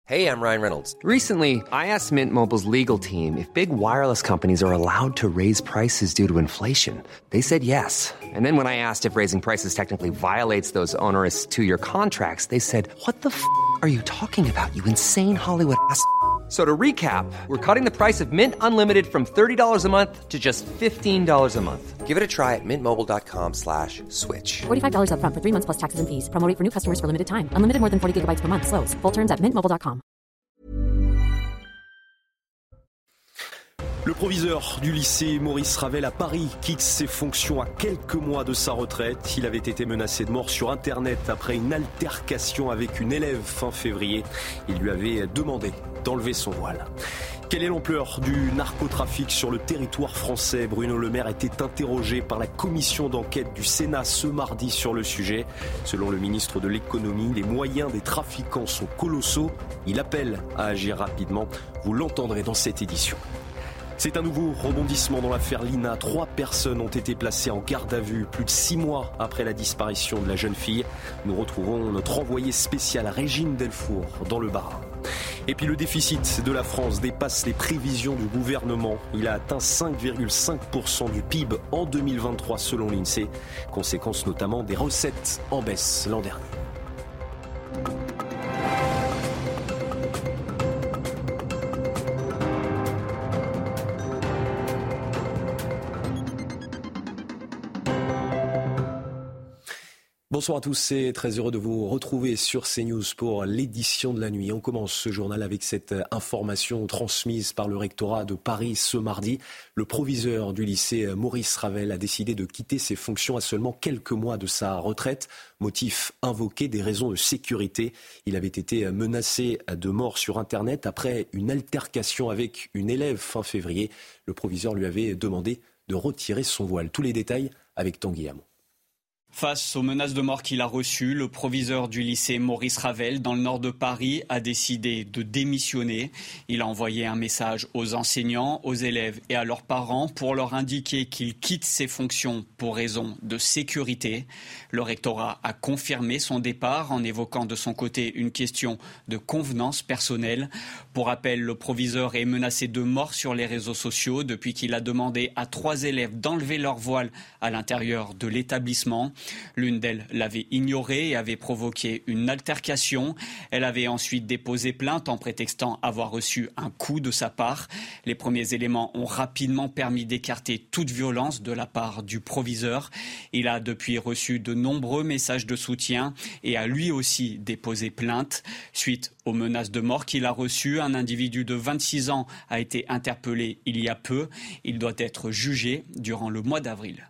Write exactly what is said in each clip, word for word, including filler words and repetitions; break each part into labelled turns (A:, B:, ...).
A: Hey, I'm Ryan Reynolds.
B: Recently, I asked Mint Mobile's legal team if big wireless companies are allowed to raise prices due to inflation. They said yes. And then when I asked if raising prices technically violates those onerous two-year contracts, they said, what the f*** are you talking about, you insane Hollywood ass f- So to recap, we're cutting the price of Mint Unlimited from thirty dollars a month to just fifteen dollars a month.
A: Give it a try at mintmobile.com slash switch.
C: forty-five dollars up front for three months plus taxes and fees. Promo rate for new customers for limited time. Unlimited more than forty gigabytes per month. Slows full terms at mint mobile dot com.
D: Le proviseur du lycée Maurice Ravel à Paris quitte ses fonctions à quelques mois de sa retraite. Il avait été menacé de mort sur Internet après une altercation avec une élève fin février. Il lui avait demandé d'enlever son voile. Quelle est l'ampleur du narcotrafic sur le territoire français ? Bruno Le Maire était interrogé par la commission d'enquête du Sénat ce mardi sur le sujet. Selon le ministre de l'économie, les moyens des trafiquants sont colossaux. Il appelle à agir rapidement. Vous l'entendrez dans cette édition. C'est un nouveau rebondissement dans l'affaire Lina. Trois personnes ont été placées en garde à vue plus de six mois après la disparition de la jeune fille. Nous retrouvons notre envoyée spéciale Régine Delfour dans le Bas-Rhin. Et puis le déficit de la France dépasse les prévisions du gouvernement. Il a atteint cinq virgule cinq pour cent du P I B en deux mille vingt-trois selon l'INSEE. Conséquence notamment des recettes en baisse l'an dernier. Bonsoir à tous et très heureux de vous retrouver sur CNews pour l'édition de la nuit. On commence ce journal avec cette information transmise par le rectorat de Paris ce mardi. Le proviseur du lycée Maurice Ravel a décidé de quitter ses fonctions à seulement quelques mois de sa retraite. Motif invoqué, des raisons de sécurité. Il avait été menacé de mort sur Internet après une altercation avec une élève fin février. Le proviseur lui avait demandé de retirer son voile. Tous les détails avec Tanguy Hamon.
E: Face aux menaces de mort qu'il a reçues, le proviseur du lycée Maurice Ravel, dans le nord de Paris, a décidé de démissionner. Il a envoyé un message aux enseignants, aux élèves et à leurs parents pour leur indiquer qu'il quitte ses fonctions pour raison de sécurité. Le rectorat a confirmé son départ en évoquant de son côté une question de convenance personnelle. Pour rappel, le proviseur est menacé de mort sur les réseaux sociaux depuis qu'il a demandé à trois élèves d'enlever leur voile à l'intérieur de l'établissement. L'une d'elles l'avait ignoré et avait provoqué une altercation. Elle avait ensuite déposé plainte en prétextant avoir reçu un coup de sa part. Les premiers éléments ont rapidement permis d'écarter toute violence de la part du proviseur. Il a depuis reçu de nombreux messages de soutien et a lui aussi déposé plainte. Suite aux menaces de mort qu'il a reçues, un individu de vingt-six ans a été interpellé il y a peu. Il doit être jugé durant le mois d'avril.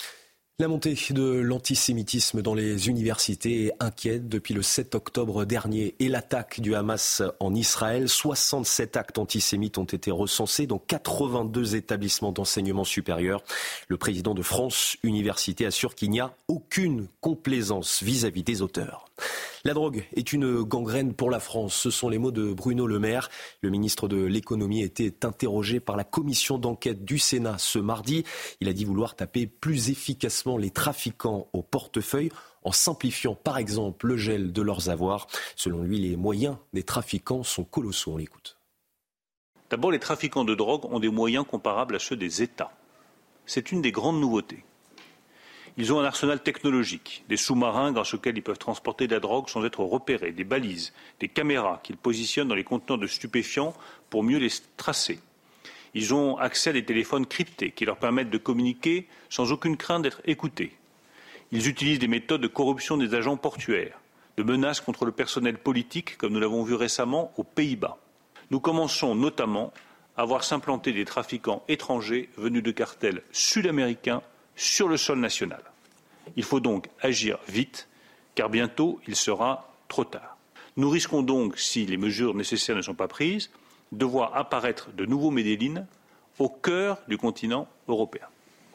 D: La montée de l'antisémitisme dans les universités inquiète depuis le sept octobre dernier et l'attaque du Hamas en Israël. soixante-sept actes antisémites ont été recensés dans quatre-vingt-deux établissements d'enseignement supérieur. Le président de France Université assure qu'il n'y a aucune complaisance vis-à-vis des auteurs. La drogue est une gangrène pour la France. Ce sont les mots de Bruno Le Maire. Le ministre de l'économie était interrogé par la commission d'enquête du Sénat ce mardi. Il a dit vouloir taper plus efficacement les trafiquants au portefeuille en simplifiant par exemple le gel de leurs avoirs. Selon lui, les moyens des trafiquants sont colossaux. On l'écoute.
F: D'abord, les trafiquants de drogue ont des moyens comparables à ceux des États. C'est une des grandes nouveautés. Ils ont un arsenal technologique, des sous-marins grâce auxquels ils peuvent transporter de la drogue sans être repérés, des balises, des caméras qu'ils positionnent dans les conteneurs de stupéfiants pour mieux les tracer. Ils ont accès à des téléphones cryptés qui leur permettent de communiquer sans aucune crainte d'être écoutés. Ils utilisent des méthodes de corruption des agents portuaires, de menaces contre le personnel politique, comme nous l'avons vu récemment aux Pays-Bas. Nous commençons notamment à voir s'implanter des trafiquants étrangers venus de cartels sud-américains sur le sol national. Il faut donc agir vite, car bientôt il sera trop tard. Nous risquons donc, si les mesures nécessaires ne sont pas prises, de voir apparaître de nouveaux Medellín au cœur du continent européen.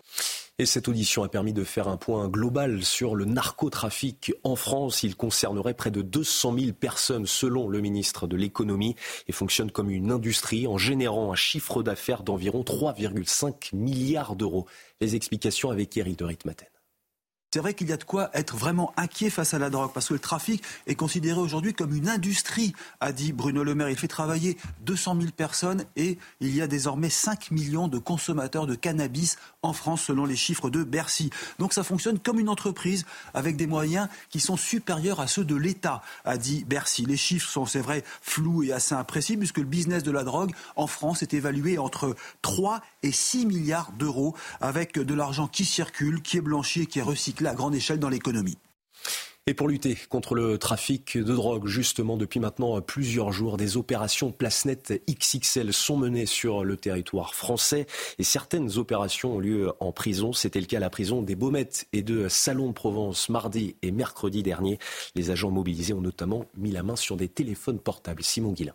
D: Et cette audition a permis de faire un point global sur le narcotrafic en France. Il concernerait près de deux cent mille personnes selon le ministre de l'économie et fonctionne comme une industrie en générant un chiffre d'affaires d'environ trois virgule cinq milliards d'euros. Les explications avec Éric de Ritmaten.
G: C'est vrai qu'il y a de quoi être vraiment inquiet face à la drogue, parce que le trafic est considéré aujourd'hui comme une industrie, a dit Bruno Le Maire. Il fait travailler deux cent mille personnes et il y a désormais cinq millions de consommateurs de cannabis en France, selon les chiffres de Bercy. Donc ça fonctionne comme une entreprise avec des moyens qui sont supérieurs à ceux de l'État, a dit Bercy. Les chiffres sont, c'est vrai, flous et assez imprécis, puisque le business de la drogue en France est évalué entre trois et six milliards d'euros, avec de l'argent qui circule, qui est blanchi et qui est recyclé à grande échelle dans l'économie.
D: Et pour lutter contre le trafic de drogue, justement, depuis maintenant plusieurs jours, des opérations Place Nette X X L sont menées sur le territoire français. Et certaines opérations ont lieu en prison. C'était le cas à la prison des Baumettes et de Salon de Provence mardi et mercredi dernier. Les agents mobilisés ont notamment mis la main sur des téléphones portables. Simon Guillain.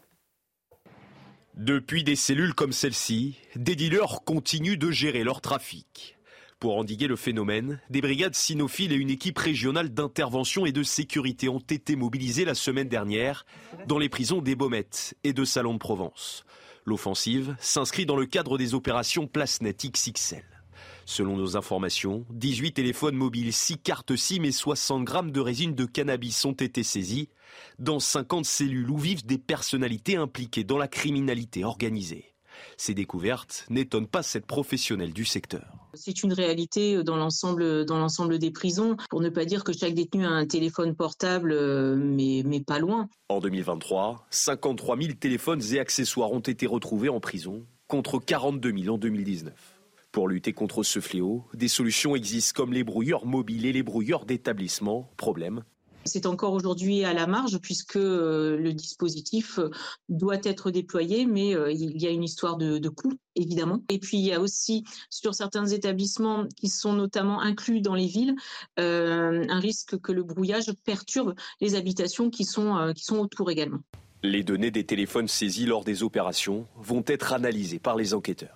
H: Depuis des cellules comme celle-ci, des dealers continuent de gérer leur trafic. Pour endiguer le phénomène, des brigades cynophiles et une équipe régionale d'intervention et de sécurité ont été mobilisées la semaine dernière dans les prisons des Baumettes et de Salon de Provence. L'offensive s'inscrit dans le cadre des opérations Place Nette X X L. Selon nos informations, dix-huit téléphones mobiles, six cartes SIM et soixante grammes de résine de cannabis ont été saisis dans cinquante cellules où vivent des personnalités impliquées dans la criminalité organisée. Ces découvertes n'étonnent pas cette professionnelle du secteur.
I: C'est une réalité dans l'ensemble, dans l'ensemble des prisons, pour ne pas dire que chaque détenu a un téléphone portable, mais, mais pas loin.
H: En deux mille vingt-trois, cinquante-trois mille téléphones et accessoires ont été retrouvés en prison, contre quarante-deux mille en deux mille dix-neuf. Pour lutter contre ce fléau, des solutions existent comme les brouilleurs mobiles et les brouilleurs d'établissement. Problème.
I: C'est encore aujourd'hui à la marge puisque le dispositif doit être déployé, mais il y a une histoire de, de coût, évidemment. Et puis il y a aussi, sur certains établissements qui sont notamment inclus dans les villes, euh, un risque que le brouillage perturbe les habitations qui sont, euh, qui sont autour également.
H: Les données des téléphones saisis lors des opérations vont être analysées par les enquêteurs.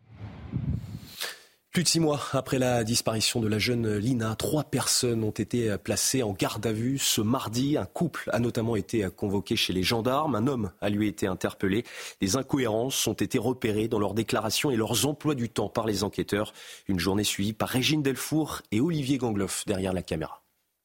D: Plus de six mois après la disparition de la jeune Lina, trois personnes ont été placées en garde à vue. Ce mardi, un couple a notamment été convoqué chez les gendarmes. Un homme a lui été interpellé. Des incohérences ont été repérées dans leurs déclarations et leurs emplois du temps par les enquêteurs. Une journée suivie par Régine Delfour et Olivier Gangloff derrière la caméra.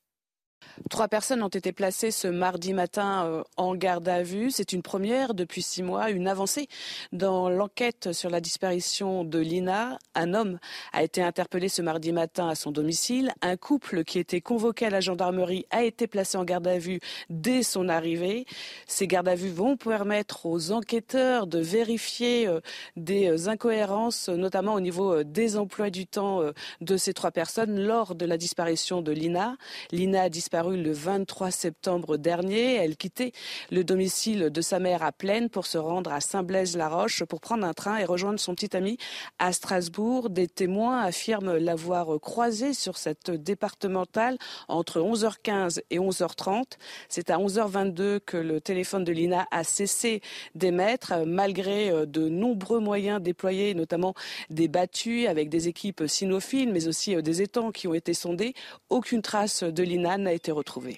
J: Trois personnes ont été placées ce mardi matin euh, en garde à vue. C'est une première depuis six mois, une avancée dans l'enquête sur la disparition de Lina. Un homme a été interpellé ce mardi matin à son domicile. Un couple qui était convoqué à la gendarmerie a été placé en garde à vue dès son arrivée. Ces gardes à vue vont permettre aux enquêteurs de vérifier euh, des incohérences, notamment au niveau des emplois du temps euh, de ces trois personnes lors de la disparition de Lina. Lina a disparu le vingt-trois septembre dernier. Elle quittait le domicile de sa mère à Plaine pour se rendre à Saint-Blaise-la-Roche pour prendre un train et rejoindre son petit ami à Strasbourg. Des témoins affirment l'avoir croisée sur cette départementale entre onze heures quinze et onze heures trente. C'est à onze heures vingt-deux que le téléphone de Lina a cessé d'émettre, malgré de nombreux moyens déployés, notamment des battues avec des équipes cynophiles, mais aussi des étangs qui ont été sondés. Aucune trace de Lina n'a été retrouvée.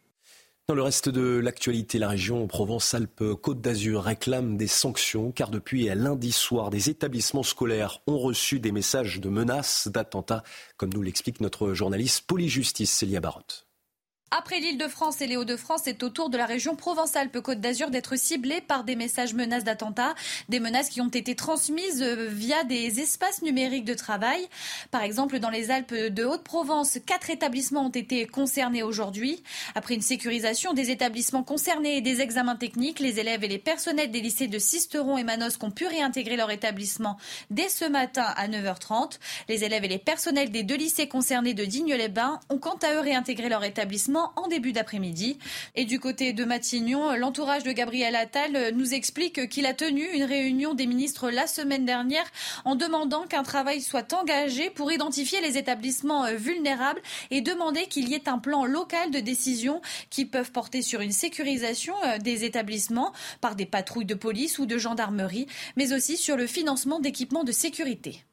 D: Dans le reste de l'actualité, la région Provence-Alpes-Côte d'Azur réclame des sanctions car depuis lundi soir, des établissements scolaires ont reçu des messages de menaces, d'attentats, comme nous l'explique notre journaliste Polyjustice Célia Barotte.
K: Après l'Île-de-France et les Hauts-de-France, c'est au tour de la région Provence-Alpes-Côte d'Azur d'être ciblée par des messages menaces d'attentats. Des menaces qui ont été transmises via des espaces numériques de travail. Par exemple, dans les Alpes de Haute-Provence, quatre établissements ont été concernés aujourd'hui. Après une sécurisation des établissements concernés et des examens techniques, les élèves et les personnels des lycées de Sisteron et Manosque ont pu réintégrer leur établissement dès ce matin à neuf heures trente. Les élèves et les personnels des deux lycées concernés de Digne-les-Bains ont quant à eux réintégré leur établissement en début d'après-midi. Et du côté de Matignon, l'entourage de Gabriel Attal nous explique qu'il a tenu une réunion des ministres la semaine dernière en demandant qu'un travail soit engagé pour identifier les établissements vulnérables et demander qu'il y ait un plan local de décision qui peuvent porter sur une sécurisation des établissements par des patrouilles de police ou de gendarmerie, mais aussi sur le financement d'équipements de sécurité.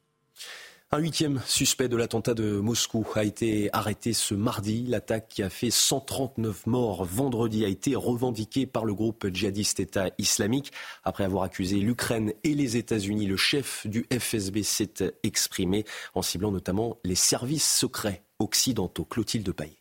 D: Un huitième suspect de l'attentat de Moscou a été arrêté ce mardi. L'attaque qui a fait cent trente-neuf morts vendredi a été revendiquée par le groupe djihadiste État islamique. Après avoir accusé l'Ukraine et les États-Unis, le chef du F S B s'est exprimé en ciblant notamment les services secrets
H: occidentaux. Clotilde Paillet.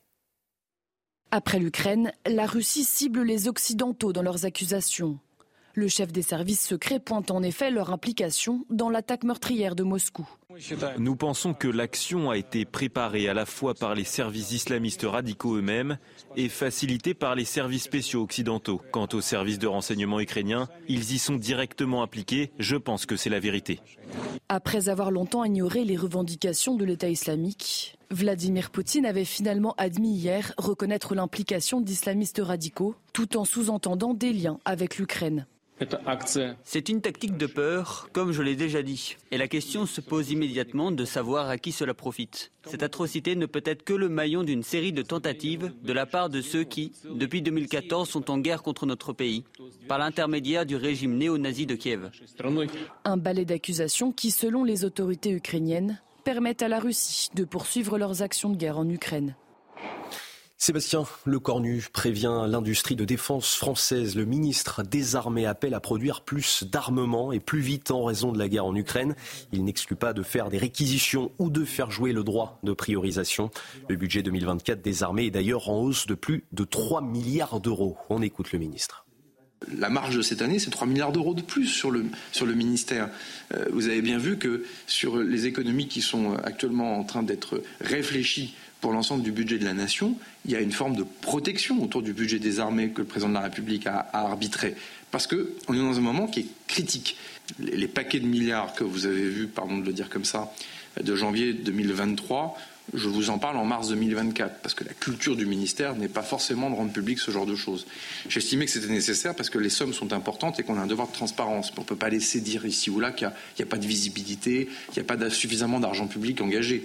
L: Après l'Ukraine, la Russie cible les Occidentaux dans leurs accusations. Le chef des services secrets pointe en effet leur implication dans l'attaque meurtrière de Moscou.
M: Nous pensons que l'action a été préparée à la fois par les services islamistes radicaux eux-mêmes et facilitée par les services spéciaux occidentaux. Quant aux services de renseignement ukrainiens, ils y sont directement impliqués. Je pense que c'est la vérité.
L: Après avoir longtemps ignoré les revendications de l'État islamique, Vladimir Poutine avait finalement admis hier reconnaître l'implication d'islamistes radicaux, tout en sous-entendant des liens avec l'Ukraine.
N: C'est une tactique de peur, comme je l'ai déjà dit. Et la question se pose immédiatement de savoir à qui cela profite. Cette atrocité ne peut être que le maillon d'une série de tentatives de la part de ceux qui, depuis deux mille quatorze, sont en guerre contre notre pays, par l'intermédiaire du régime néo-nazi de Kiev.
L: Un balai d'accusations qui, selon les autorités ukrainiennes, permettent à la Russie de poursuivre leurs actions de guerre en Ukraine.
H: Sébastien Lecornu prévient l'industrie de défense française. Le ministre des Armées appelle à produire plus d'armements et plus vite en raison de la guerre en Ukraine. Il n'exclut pas de faire des réquisitions ou de faire jouer le droit de priorisation. Le budget deux mille vingt-quatre des armées est d'ailleurs en hausse de plus de trois milliards d'euros. On écoute le ministre.
O: La marge de cette année, c'est trois milliards d'euros de plus sur le, sur le ministère. Euh, vous avez bien vu que sur les économies qui sont actuellement en train d'être réfléchies pour l'ensemble du budget de la nation, il y a une forme de protection autour du budget des armées que le président de la République a, a arbitré. Parce qu'on est dans un moment qui est critique. Les, les paquets de milliards que vous avez vus, pardon de le dire comme ça, de janvier deux mille vingt-trois, je vous en parle en mars deux mille vingt-quatre, parce que la culture du ministère n'est pas forcément de rendre public ce genre de choses. J'estimais que c'était nécessaire parce que les sommes sont importantes et qu'on a un devoir de transparence. On ne peut pas laisser dire ici ou là qu'il n'y a, a pas de visibilité, qu'il n'y a pas suffisamment d'argent public engagé.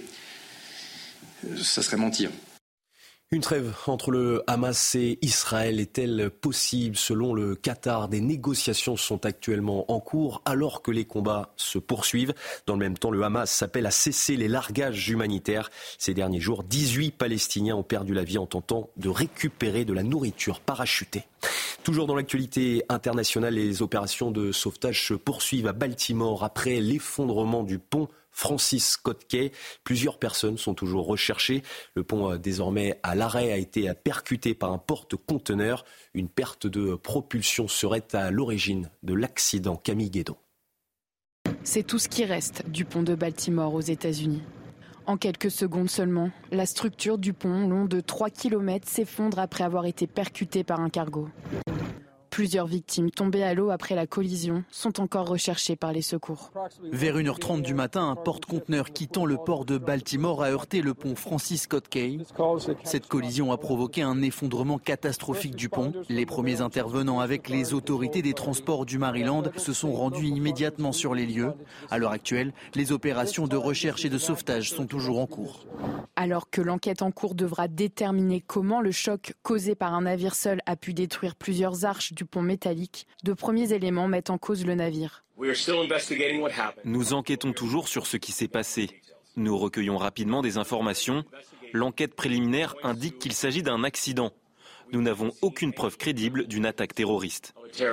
O: Ça serait mentir.
H: Une trêve entre le Hamas et Israël est-elle possible? Selon le Qatar, des négociations sont actuellement en cours alors que les combats se poursuivent. Dans le même temps, le Hamas s'appelle à cesser les largages humanitaires. Ces derniers jours, dix-huit Palestiniens ont perdu la vie en tentant de récupérer de la nourriture parachutée. Toujours dans l'actualité internationale, les opérations de sauvetage se poursuivent à Baltimore après l'effondrement du pont Francis Scott Key. Plusieurs personnes sont toujours recherchées. Le pont, désormais à l'arrêt, a été percuté par un porte-conteneur. Une perte de propulsion serait à l'origine de l'accident. Camille Guédon.
L: C'est tout ce qui reste du pont de Baltimore aux États-Unis. En quelques secondes seulement, la structure du pont, long de trois kilomètres, s'effondre après avoir été percutée par un cargo. Plusieurs victimes tombées à l'eau après la collision sont encore recherchées par les secours.
P: Vers une heure trente du matin, un porte-conteneur quittant le port de Baltimore a heurté le pont Francis Scott Key. Cette collision a provoqué un effondrement catastrophique du pont. Les premiers intervenants avec les autorités des transports du Maryland se sont rendus immédiatement sur les lieux. À l'heure actuelle, les opérations de recherche et de sauvetage sont toujours en cours.
L: Alors que l'enquête en cours devra déterminer comment le choc causé par un navire seul a pu détruire plusieurs arches du pont métallique, de premiers éléments mettent en cause le navire.
M: Nous enquêtons toujours sur ce qui s'est passé. Nous recueillons rapidement des informations. L'enquête préliminaire indique qu'il s'agit d'un accident. Nous n'avons aucune preuve crédible d'une attaque terroriste.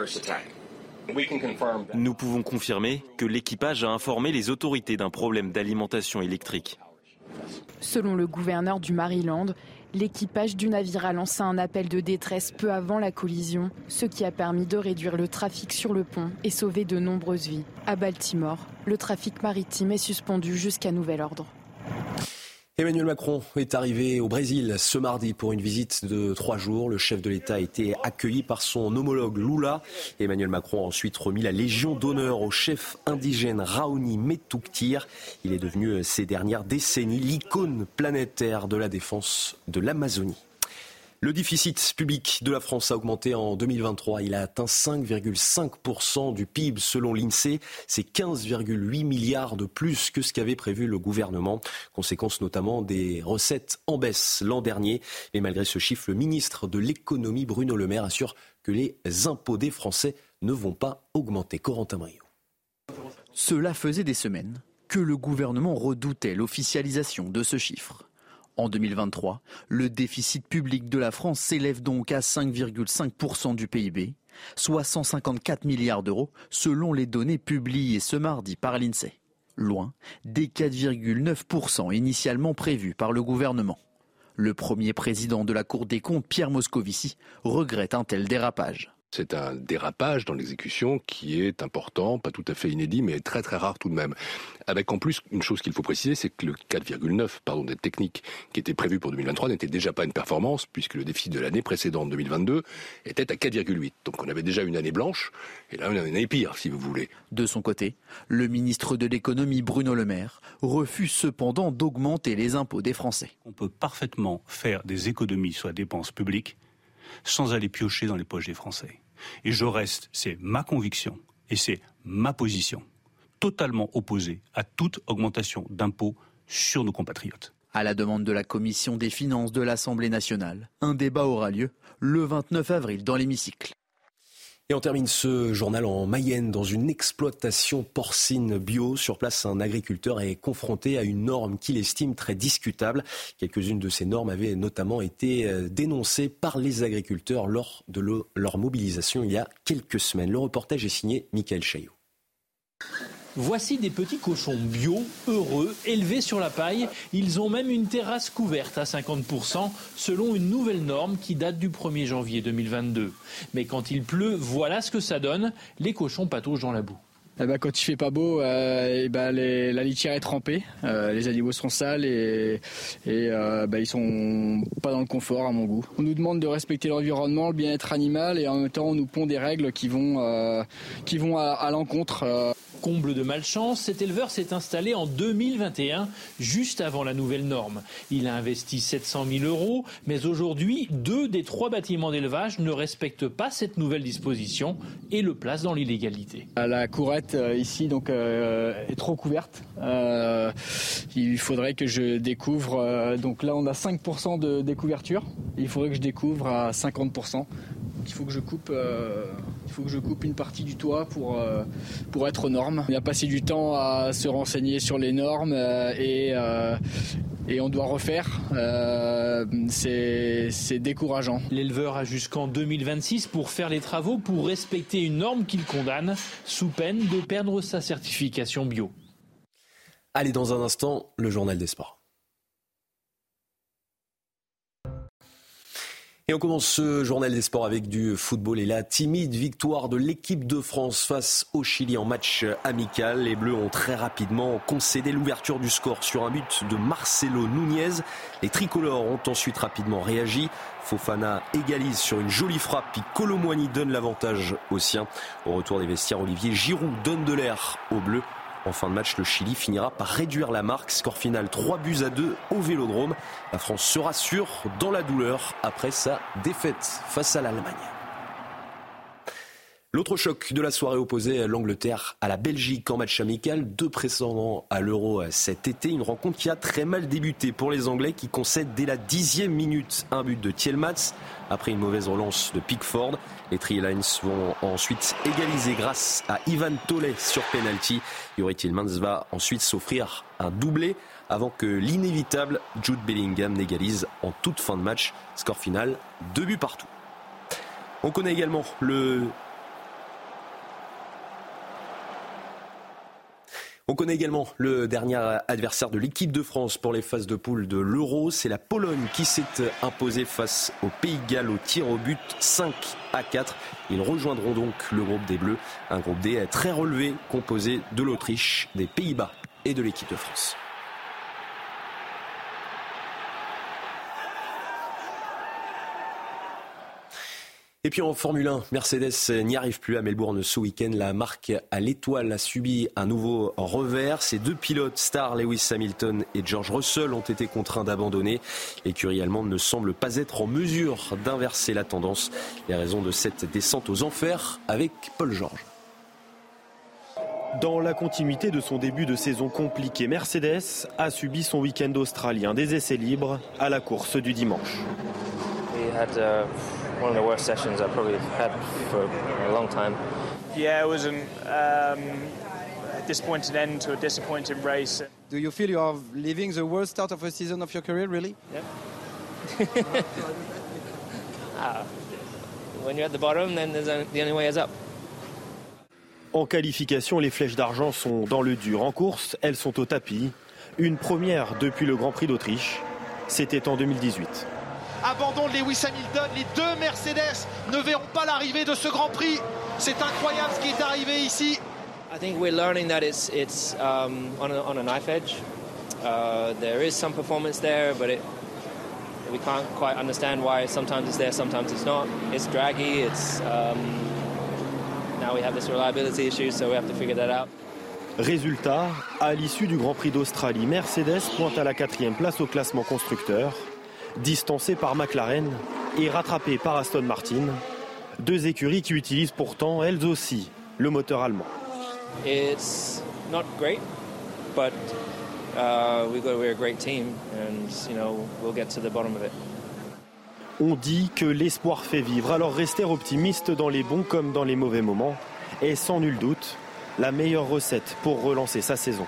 M: Nous pouvons confirmer que l'équipage a informé les autorités d'un problème d'alimentation électrique.
L: Selon le gouverneur du Maryland, l'équipage du navire a lancé un appel de détresse peu avant la collision, ce qui a permis de réduire le trafic sur le pont et sauver de nombreuses vies. À Baltimore, le trafic maritime est suspendu jusqu'à nouvel ordre.
H: Emmanuel Macron est arrivé au Brésil ce mardi pour une visite de trois jours. Le chef de l'État a été accueilli par son homologue Lula. Emmanuel Macron a ensuite remis la Légion d'honneur au chef indigène Raoni Metuktir. Il est devenu ces dernières décennies l'icône planétaire de la défense de l'Amazonie. Le déficit public de la France a augmenté en deux mille vingt-trois. Il a atteint cinq virgule cinq pour cent du P I B selon l'INSEE. C'est quinze virgule huit milliards de plus que ce qu'avait prévu le gouvernement. Conséquence notamment des recettes en baisse l'an dernier. Et malgré ce chiffre, le ministre de l'économie Bruno Le Maire assure que les impôts des Français ne vont pas augmenter. Corentin Brio.
P: Cela faisait des semaines que le gouvernement redoutait l'officialisation de ce chiffre. En deux mille vingt-trois, le déficit public de la France s'élève donc à cinq virgule cinq pour cent du P I B, soit cent cinquante-quatre milliards d'euros selon les données publiées ce mardi par l'INSEE. loin des quatre virgule neuf pour cent initialement prévus par le gouvernement. Le premier président de la Cour des comptes, Pierre Moscovici, regrette un tel dérapage.
Q: C'est un dérapage dans l'exécution qui est important, pas tout à fait inédit, mais très très rare tout de même. Avec en plus, une chose qu'il faut préciser, c'est que le quatre virgule neuf, pardon, des techniques qui était prévu pour deux mille vingt-trois n'était déjà pas une performance, puisque le déficit de l'année précédente, deux mille vingt-deux, était à quatre virgule huit. Donc on avait déjà une année blanche, et là on a une année pire, si vous voulez.
P: De son côté, le ministre de l'économie, Bruno Le Maire, refuse cependant d'augmenter les impôts des Français.
R: On peut parfaitement faire des économies sur la dépense publique sans aller piocher dans les poches des Français. Et je reste, c'est ma conviction et c'est ma position, totalement opposée à toute augmentation d'impôts sur nos compatriotes.
P: À la demande de la Commission des finances de l'Assemblée nationale, un débat aura lieu le vingt-neuf avril dans l'hémicycle.
D: Et on termine ce journal en Mayenne, dans une exploitation porcine bio. Sur place, un agriculteur est confronté à une norme qu'il estime très discutable. Quelques-unes de ces normes avaient notamment été dénoncées par les agriculteurs lors de leur mobilisation il y a quelques semaines. Le reportage est signé Michael Chaillot.
S: Voici des petits cochons bio, heureux, élevés sur la paille. Ils ont même une terrasse couverte à cinquante pour cent, selon une nouvelle norme qui date du premier janvier deux mille vingt-deux. Mais quand il pleut, voilà ce que ça donne. Les cochons pataugent dans la boue.
T: Eh ben, quand il fait pas beau, euh, et ben, les, la litière est trempée, euh, les animaux sont sales et, et euh, ben, ils sont pas dans le confort à mon goût. On nous demande de respecter l'environnement, le bien-être animal, et en même temps on nous pond des règles qui vont, euh, qui vont à, à l'encontre. Euh.
S: Comble de malchance, cet éleveur s'est installé en deux mille vingt et un, juste avant la nouvelle norme. Il a investi sept cent mille euros, mais aujourd'hui, deux des trois bâtiments d'élevage ne respectent pas cette nouvelle disposition et le placent dans l'illégalité.
T: La courette euh, ici donc, euh, est trop couverte. Euh, il faudrait que je découvre, euh, donc là on a cinq pour cent de découverture, il faudrait que je découvre à cinquante pour cent. Il faut que je coupe, euh, il faut que je coupe une partie du toit pour, euh, pour être aux normes. On a passé du temps à se renseigner sur les normes euh, et, euh, et on doit refaire. Euh, c'est, c'est décourageant.
S: L'éleveur a jusqu'en deux mille vingt-six pour faire les travaux pour respecter une norme qu'il condamne, sous peine de perdre sa certification bio.
D: Allez, dans un instant, le journal des sports. Et on commence ce journal des sports avec du football et la timide victoire de l'équipe de France face au Chili en match amical. Les Bleus ont très rapidement concédé l'ouverture du score sur un but de Marcelo Núñez. Les tricolores ont ensuite rapidement réagi. Fofana égalise sur une jolie frappe, puis Kolo Muani donne l'avantage aux siens. Au retour des vestiaires, Olivier Giroud donne de l'air aux Bleus. En fin de match, le Chili finira par réduire la marque. Score final trois buts à deux au Vélodrome. La France se rassure dans la douleur après sa défaite face à l'Allemagne. L'autre choc de la soirée opposait l'Angleterre à la Belgique en match amical. Deux précédents à l'Euro cet été. Une rencontre qui a très mal débuté pour les Anglais qui concèdent dès la dixième minute un but de Tielemans. Après une mauvaise relance de Pickford, les Three Lions vont ensuite égaliser grâce à Ivan Toney sur penalty. Youri Tielemans va ensuite s'offrir un doublé avant que l'inévitable Jude Bellingham n'égalise en toute fin de match. Score final, deux buts partout. On connaît également le... On connaît également le dernier adversaire de l'équipe de France pour les phases de poule de l'Euro. C'est la Pologne qui s'est imposée face au Pays de Galles au tir au but cinq à quatre. Ils rejoindront donc le groupe des Bleus, un groupe D très relevé composé de l'Autriche, des Pays-Bas et de l'équipe de France. Et puis en Formule un, Mercedes n'y arrive plus à Melbourne ce week-end. La marque à l'étoile a subi un nouveau revers. Ses deux pilotes stars, Lewis Hamilton et George Russell, ont été contraints d'abandonner. L'écurie allemande ne semble pas être en mesure d'inverser la tendance. Les raisons de cette descente aux enfers avec Paul Georges.
U: Dans la continuité de son début de saison compliqué, Mercedes a subi son week-end australien des essais libres à la course du dimanche.
V: We had, uh... one of the worst sessions I've probably had for a long time.
W: Yeah, it was an, um, a disappointing end to a disappointing race.
X: Do you feel you are living the worst start of a season of your career, really?
V: Yep. ah, when you're at the bottom, then there's only, the only way is up.
U: En qualification, les flèches d'argent sont dans le dur. En course, elles sont au tapis. Une première depuis le Grand Prix d'Autriche. C'était en deux mille dix-huit.
A: Abandon de Lewis Hamilton. Les deux Mercedes ne verront pas l'arrivée de ce Grand Prix. C'est incroyable ce qui est arrivé ici.
V: I think we're learning that it's it's um, on, a, on a knife edge. Uh, there is some performance there, but it, we can't quite understand why sometimes it's there, sometimes it's not. It's draggy. It's um, now we have this reliability issue, so we have to figure that out.
U: Résultat, à l'issue du Grand Prix d'Australie, Mercedes pointe à la quatrième place au classement constructeur, distancé par McLaren et rattrapé par Aston Martin, deux écuries qui utilisent pourtant elles aussi le moteur allemand.
V: It's not great, but uh, we've got we're a great team, and you know we'll get to the bottom of it.
U: On dit que l'espoir fait vivre, alors rester optimiste dans les bons comme dans les mauvais moments est sans nul doute la meilleure recette pour relancer sa saison.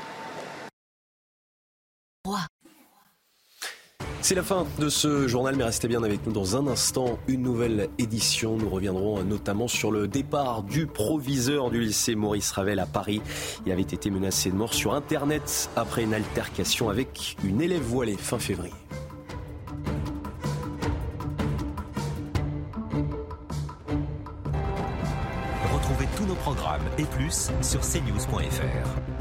D: C'est la fin de ce journal, mais restez bien avec nous dans un instant. Une nouvelle édition. Nous reviendrons notamment sur le départ du proviseur du lycée Maurice Ravel à Paris. Il avait été menacé de mort sur Internet après une altercation avec une élève voilée fin février.
B: Retrouvez tous nos programmes et plus sur c news point f r.